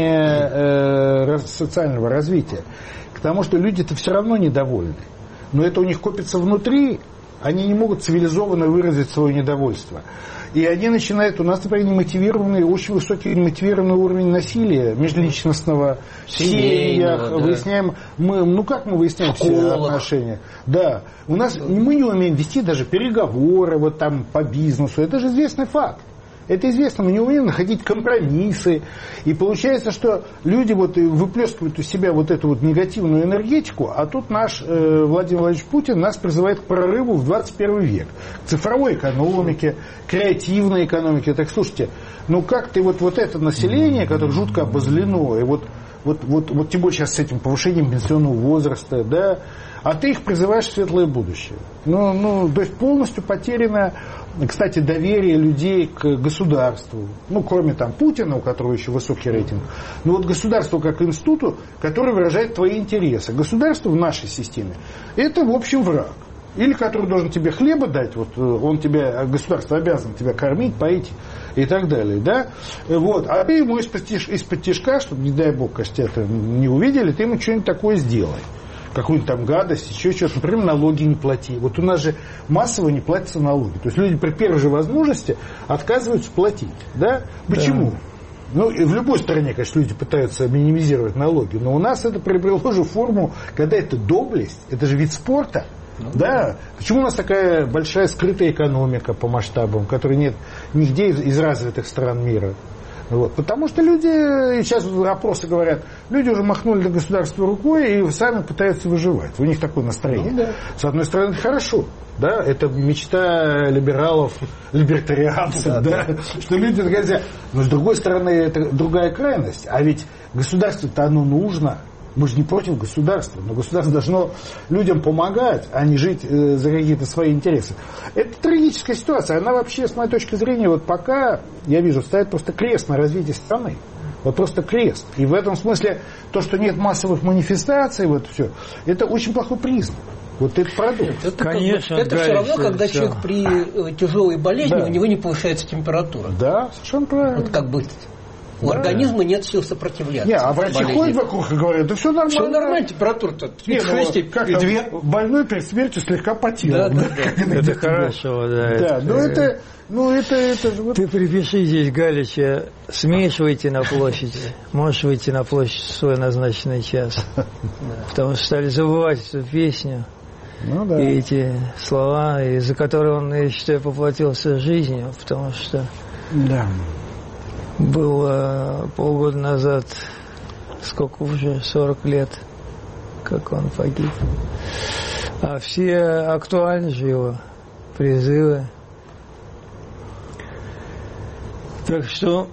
зрения социального развития? К тому, что люди-то все равно недовольны. Но это у них копится внутри, они не могут цивилизованно выразить свое недовольство. И они начинают, у нас, например, немотивированный, очень высокий немотивированный уровень насилия межличностного, в семьях, да. Выясняем, как мы выясняем все отношения? Да, у нас, мы не умеем вести даже переговоры вот там по бизнесу, это же известный факт. Это известно, мы не умеем находить компромиссы. И получается, что люди вот выплескивают из себя вот эту вот негативную энергетику, а тут наш Владимир Владимирович Путин нас призывает к прорыву в 21 век. К цифровой экономике, креативной экономике. Так слушайте, как ты вот это население, которое жутко обозлено, и вот тем более сейчас с этим повышением пенсионного возраста, да, а ты их призываешь в светлое будущее. То есть полностью потеряно, кстати, доверие людей к государству. Кроме там Путина, у которого еще высокий рейтинг. Но вот государство как институту, который выражает твои интересы. Государство в нашей системе – это, в общем, враг. Или который должен тебе хлеба дать, государство обязано тебя кормить, поить и так далее, да? Вот. А ты ему из-под тишка, чтобы, не дай бог, конечно, это не увидели, ты ему что-нибудь такое сделай. Какую-нибудь там гадость, еще что-то. Например, налоги не плати. Вот у нас же массово не платятся налоги. То есть люди при первой же возможности отказываются платить. Да? Почему? Да. И в любой стране, конечно, люди пытаются минимизировать налоги. Но у нас это приобрело же форму, когда это доблесть, это же вид спорта. Да. Почему у нас такая большая скрытая экономика по масштабам, которой нет нигде из развитых стран мира? Вот. Потому что люди, сейчас опросы говорят, люди уже махнули на государство рукой и сами пытаются выживать. У них такое настроение. Да. С одной стороны, хорошо. Да? Это мечта либералов, либертарианцев. Да. Что люди говорят, но с другой стороны, это другая крайность. А ведь государству-то оно нужно. Мы же не против государства, но государство должно людям помогать, а не жить за какие-то свои интересы. Это трагическая ситуация. Она вообще, с моей точки зрения, вот пока, я вижу, ставит просто крест на развитие страны. Вот просто крест. И в этом смысле то, что нет массовых манифестаций, вот все, это очень плохой признак. Вот это продукт. Конечно, это все равно, когда человек при тяжелой болезни, у него не повышается температура. Да, совершенно правильно. Вот как бы... У организма нет сил сопротивляться. Не, а врачи ходят вокруг и говорят, да все нормально. Все нормально, температура-то. Больной перед смертью слегка потел. Да. Это хорошо, да. Да, Ты припиши здесь Галича, смеешь выйти на площадь, можешь выйти на площадь в свой назначенный час. Потому что стали забывать эту песню. И эти слова, из-за которых он, я считаю, поплатился жизнью, потому что... Да. Было полгода назад, сколько уже, 40 лет, как он погиб. А все актуальны же его призывы. Так что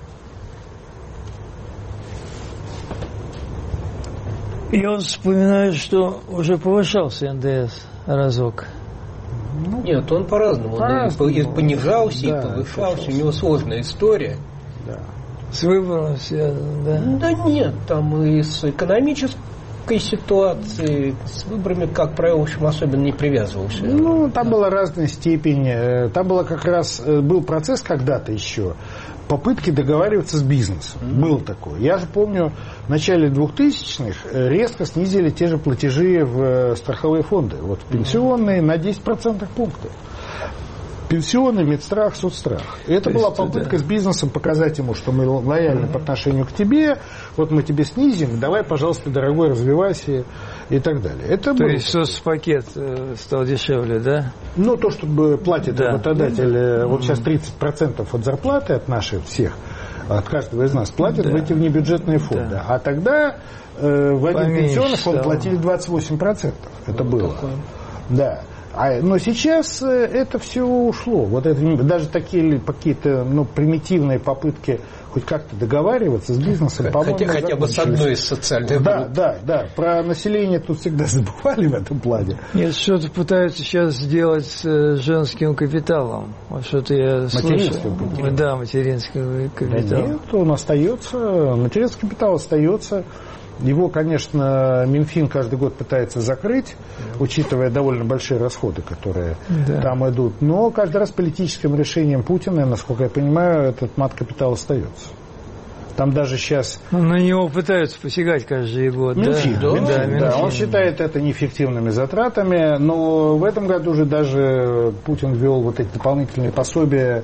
я вот вспоминаю, что уже повышался НДС разок. Нет, он по-разному. Он и понижался, и повышался. У него сложная история. Да. С выбором связано, да? Да нет, там и с экономической ситуацией, с выборами, как правило, в общем, особенно не привязывался. Там была разная степень. Там было как раз, был процесс когда-то еще, попытки договариваться с бизнесом. Был такой. Я же помню, в начале 2000-х резко снизили те же платежи в страховые фонды. Вот пенсионные на 10% пунктов. Пенсионный, медстрах, соцстрах. Это была попытка с бизнесом показать ему, что мы лояльны по отношению к тебе, вот мы тебе снизим, давай, пожалуйста, дорогой, развивайся и так далее. Это то есть соцпакет стал дешевле, да? Ну, то, что платит работодатель, вот сейчас 30% от зарплаты от наших всех, от каждого из нас платят в эти внебюджетные фонды. Да. А тогда в один пенсионный фонд платили 28%. Это было. Да. Но сейчас это все ушло. Вот это, даже такие какие-то примитивные попытки хоть как-то договариваться с бизнесом, по-моему, хотя бы с одной из социальных групп. Да. Про население тут всегда забывали в этом плане. Нет, что-то пытаются сейчас сделать с женским капиталом. Вот что-то я слышал. Да, материнский капитал. Да нет, он остается. Материнский капитал остается. Его, конечно, Минфин каждый год пытается закрыть, учитывая довольно большие расходы, которые там идут. Но каждый раз политическим решением Путина, насколько я понимаю, этот мат-капитал остается. Там даже сейчас... на него пытаются посягать каждый год. Минфин, да? Минфин. Он считает это неэффективными затратами, но в этом году же даже Путин ввел вот эти дополнительные пособия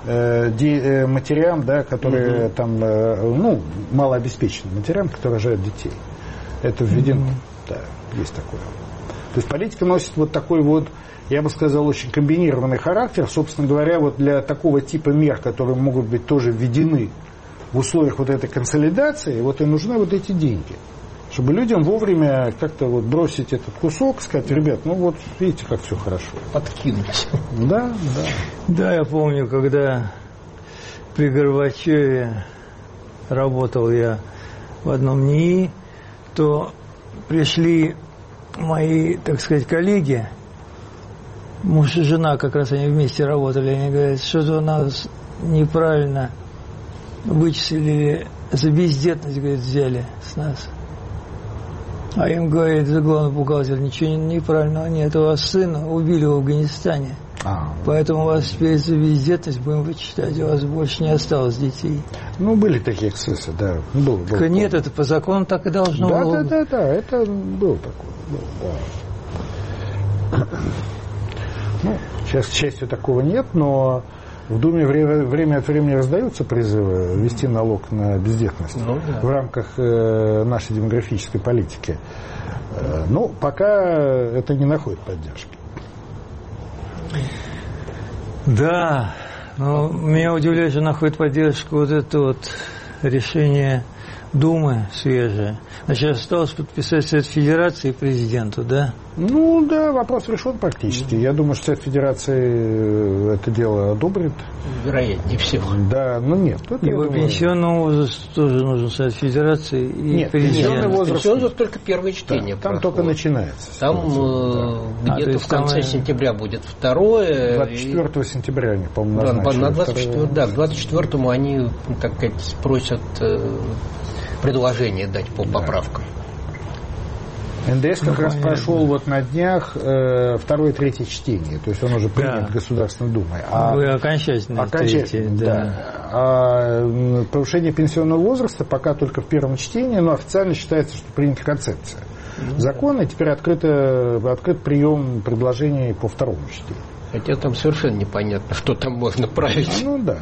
матерям, да, которые там, малообеспеченным матерям, которые рожают детей. Это введено. Да, есть такое. То есть политика носит вот такой вот, я бы сказал, очень комбинированный характер. Собственно говоря, вот для такого типа мер, которые могут быть тоже введены в условиях вот этой консолидации, вот и нужны вот эти деньги. Чтобы людям вовремя как-то вот бросить этот кусок, сказать, ребят, вот видите, как все хорошо. Подкинуть. Да. Да, я помню, когда при Горбачеве работал я в одном НИИ, то пришли мои, так сказать, коллеги, муж и жена, как раз они вместе работали, они говорят, что-то у нас неправильно вычислили, за бездетность, говорит, взяли с нас. А им говорит, главный бухгалтер, ничего неправильного нет, у вас сына убили в Афганистане. Поэтому у вас теперь за бездетность будем вычитать, у вас больше не осталось детей. Были такие эксцессы, да. Был нет, это по закону так и должно было. Да, это был такой. Сейчас, к счастью, такого нет, но в Думе время от времени раздаются призывы ввести налог на бездетность в рамках нашей демографической политики. Но пока это не находит поддержки. Да, но меня удивляет, что находит поддержку вот это вот решение Думы свежее. Значит, осталось подписать Совет Федерации и президенту, да? Да, вопрос решен практически. Я думаю, что Совет Федерации это дело одобрит. Вероятнее всего. Да, нет. И по пенсионному возрасту тоже нужен Совет Федерации и президент. Пенсионный возраст только первое чтение. Там только начинается. Там где-то в конце сентября будет второе. 24 сентября они, по-моему, назначили. На 24, к 24-му они, так сказать, просят предложение дать по поправкам. НДС как раз прошел вот на днях второе и третье чтение, то есть он уже принят Государственной Думой. Окончательно. Да. А повышение пенсионного возраста пока только в первом чтении, но официально считается, что принята концепция закона, и теперь открыт прием предложений по второму чтению. Хотя там совершенно непонятно, что там можно править. Да.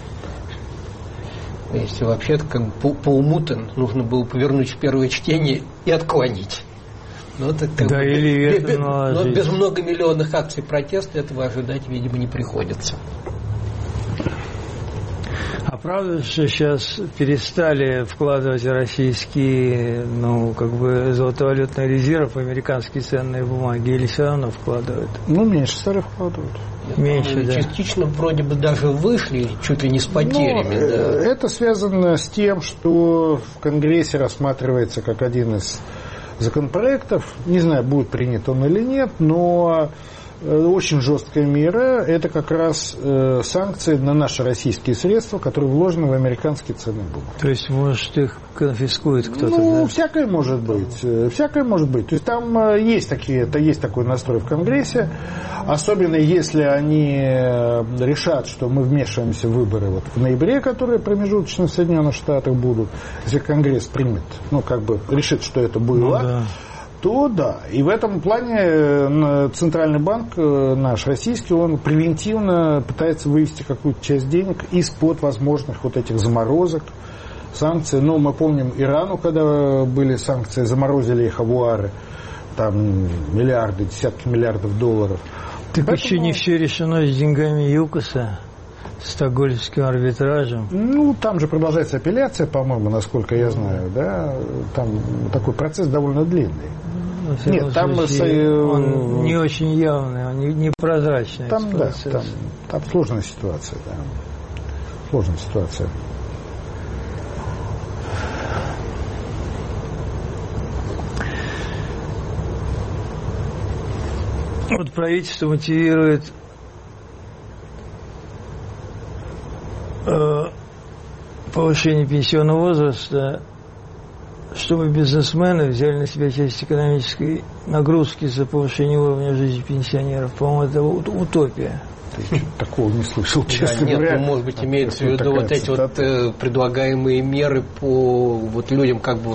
Если вообще-то по уму-то нужно было повернуть в первое чтение и отклонить. Но без многомиллионных акций протеста этого ожидать, видимо, не приходится. А правда, что сейчас перестали вкладывать российские, золотовалютный резерв в американские ценные бумаги, или все равно вкладывают? Меньше стали вкладывать. Меньше, да. Частично вроде бы даже вышли, чуть ли не с потерями. Это связано с тем, что в Конгрессе рассматривается как один из законопроектов, не знаю, будет принят он или нет, но очень жесткая мера, это как раз санкции на наши российские средства, которые вложены в американские ценные бумаги. То есть, может, их конфискует кто-то? Всякое может быть. То есть там есть такой настрой в Конгрессе, особенно если они решат, что мы вмешиваемся в выборы в ноябре, которые промежуточно в Соединенных Штатах будут, если Конгресс примет, решит, что это было. то да. И в этом плане Центральный банк наш российский, он превентивно пытается вывести какую-то часть денег из-под возможных вот этих заморозок, санкций. Но мы помним Ирану, когда были санкции, заморозили их авуары, там миллиарды, десятки миллиардов долларов. Так поэтому... еще не все решено с деньгами ЮКОСа, стокгольмским арбитражем. Ну, там же продолжается апелляция, по-моему, насколько я знаю, да. Там такой процесс довольно длинный. Нет, там он не очень явный, он непрозрачный. Там, да, там сложная ситуация, да. Сложная ситуация. Вот правительство мотивирует повышение пенсионного возраста, чтобы бизнесмены взяли на себя часть экономической нагрузки за повышение уровня жизни пенсионеров. По-моему, это утопия. Такого не слышал, честно говоря. Нет, ну, может быть, имеется в виду вот эти вот предлагаемые меры по вот людям, как бы,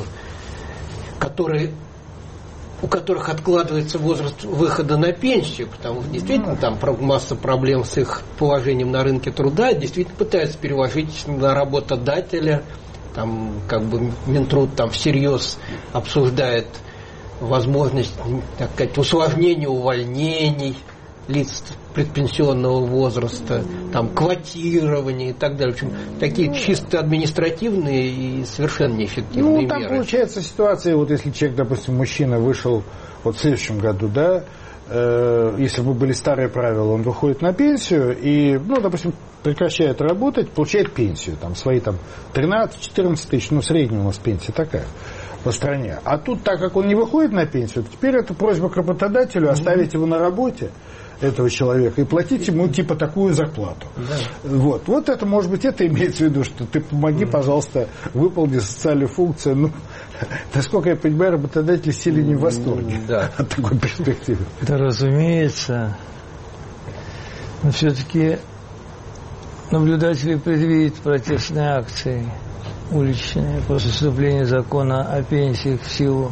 у которых откладывается возраст выхода на пенсию, потому что действительно там масса проблем с их положением на рынке труда, действительно пытаются переложить на работодателя, там как бы Минтруд там всерьез обсуждает возможность, так сказать, усложнения увольнений лиц предпенсионного возраста, там квотирование и так далее. В общем, такие чисто административные и совершенно неэффективные меры. Ну, там получается ситуация, вот если человек, допустим, мужчина вышел вот в следующем году, да, если бы были старые правила, он выходит на пенсию и, ну, допустим, прекращает работать, получает пенсию, там, свои там 13-14 тысяч, ну, средняя у нас пенсия такая по стране. А тут, так как он не выходит на пенсию, то теперь это просьба к работодателю оставить его на работе, этого человека, и платить ему типа такую зарплату. Да. Вот это, может быть, это имеется в виду, что ты помоги, пожалуйста, выполни социальную функцию. Ну, насколько я понимаю, работодатели сильно не в восторге от такой перспективы. Да, разумеется. Но все-таки наблюдатели предвидят протестные акции уличные после вступления закона о пенсиях в силу.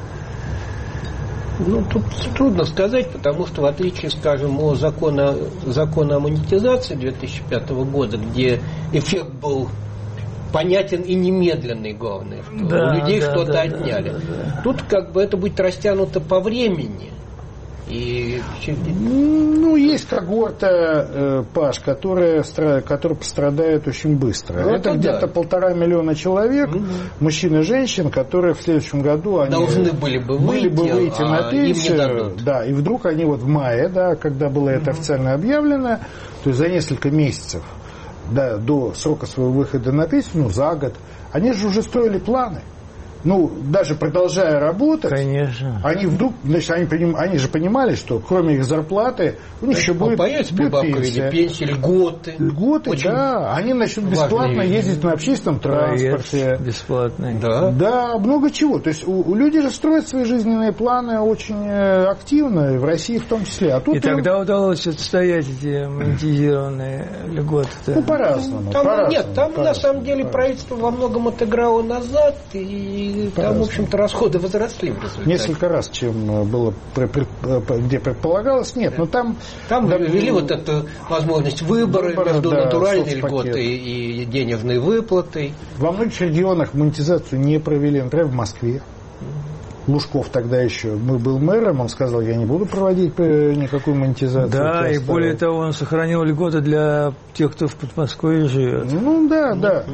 Ну, тут трудно сказать, потому что в отличие, скажем, от закона о монетизации 2005 года, где эффект был понятен и немедленный, главное, что у людей что-то отняли. Тут как бы это будет растянуто по времени. И... Ну, есть когорта, Паш, которая пострадает очень быстро. Ну, это где-то 1,5 миллиона человек, мужчин и женщин, которые в следующем году они должны были бы выйти на пенсию. Да, и вдруг они вот в мае, да, когда было это официально объявлено, то есть за несколько месяцев, да, до срока своего выхода на пенсию, ну, за год, они же уже строили планы. Ну, даже продолжая работать, конечно, они вдруг, значит, они же понимали, что кроме их зарплаты у них еще будет прибавка в виде пенсии, льготы. Льготы, да. Они начнут бесплатно ездить на общественном транспорте. Бесплатный. Да, много чего. То есть у людей же строят свои жизненные планы очень активно, и в России в том числе. А тут и тогда удалось отстоять эти монетизированные льготы. Ну, по-разному. Нет, там на самом деле правительство во многом отыграло назад, и там, в общем-то, расходы возросли в результате. Несколько раз, чем было, где предполагалось. Нет, но там ввели вот эту возможность выбора между натуральной льготой и денежной выплатой. Во многих регионах монетизацию не провели. Например, в Москве. Лужков тогда еще был мэром, он сказал, я не буду проводить никакую монетизацию. Да, и более того, он сохранил льготы для тех, кто в Подмосковье живет. Ну да.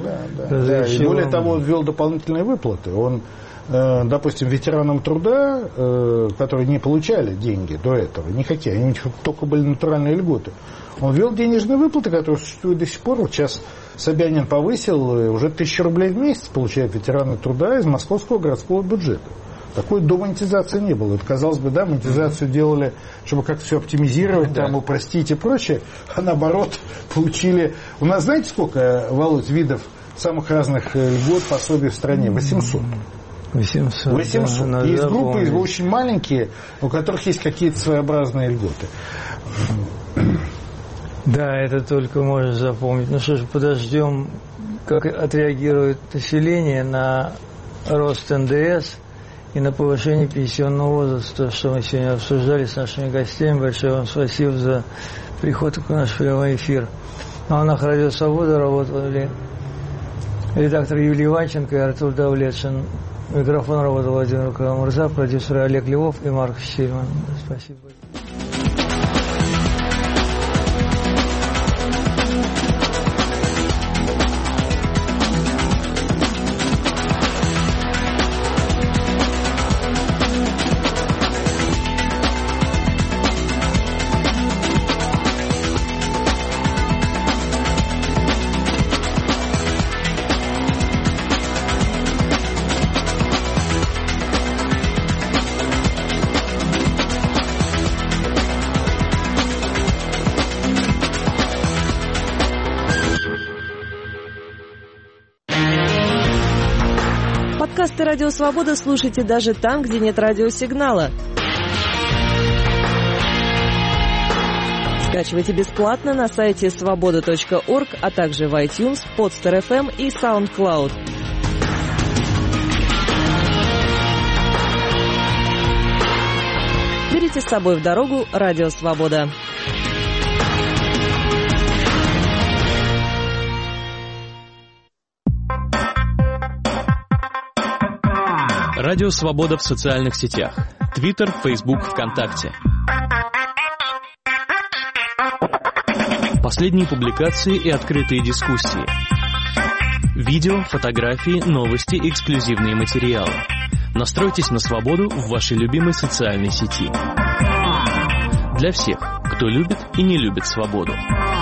И более того, он ввел дополнительные выплаты. Он, допустим, ветеранам труда, которые не получали деньги до этого, никакие, у них только были натуральные льготы, он ввел денежные выплаты, которые существуют до сих пор. Вот сейчас Собянин повысил, уже 1000 рублей в месяц получают ветераны труда из московского городского бюджета. Такой до монетизации не было. Это, казалось бы, да, монетизацию делали, чтобы как-то все оптимизировать, там, упростить и прочее. А наоборот, получили... У нас знаете, сколько, Володь, видов самых разных льгот, пособий в стране? 800. 800. Да, есть группы очень маленькие, у которых есть какие-то своеобразные льготы. Да, это только можно запомнить. Ну что ж, подождем, как отреагирует население на рост НДС и на повышение пенсионного возраста, что мы сегодня обсуждали с нашими гостями. Большое вам спасибо за приход к нашему прямой эфир. На волнах Радио Свобода работали редактор Юлия Иванченко и Артур Давлетшин. Микрофон работал Владимир Карамурза, продюсеры Олег Львов и Марк Щельман. Спасибо. Подкасты «Радио Свобода» слушайте даже там, где нет радиосигнала. Скачивайте бесплатно на сайте svoboda.org, а также в iTunes, Podster.fm и SoundCloud. Берите с собой в дорогу «Радио Свобода». Радио Свобода в социальных сетях. Твиттер, Фейсбук, ВКонтакте. Последние публикации и открытые дискуссии. Видео, фотографии, новости, эксклюзивные материалы. Настройтесь на свободу в вашей любимой социальной сети. Для всех, кто любит и не любит свободу.